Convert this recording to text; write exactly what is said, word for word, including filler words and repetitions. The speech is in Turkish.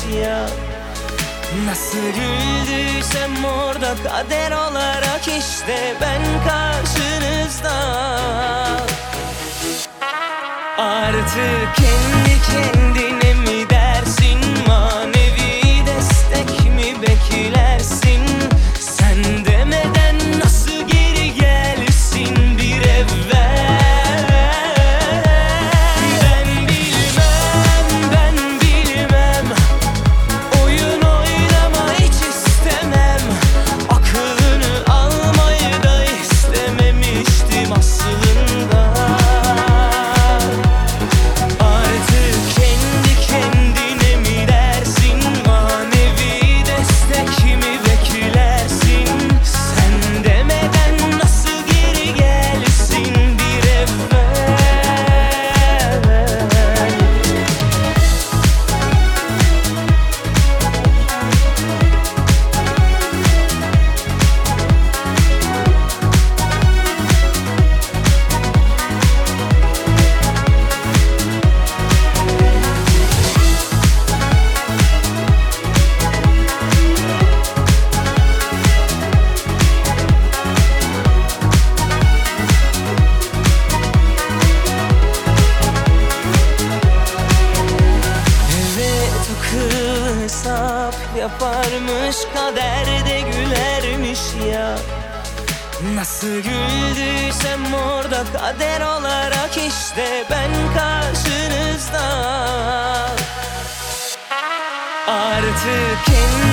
ya. Nasıl güldüysem orada kader olarak işte ben karşınızda. Artık kendi kendine mi dersin, manevi destek mi beklersin? Sen demeden nasıl geri gelsin bir evvel? Ben bilmem, ben bilmem, oyun oynama hiç istemem. Aklını almayı da istememiştim aslında. Artık kendi kendine mi dersin, manevi destek mi beklersin? Sen demeden nasıl geri gelsin bir evvel? Evet, akıl hesap yaparmış, kaderde gülermiş ya. Nasıl güldüysem orada kader olarak işte ben karşınızda. Artık kendi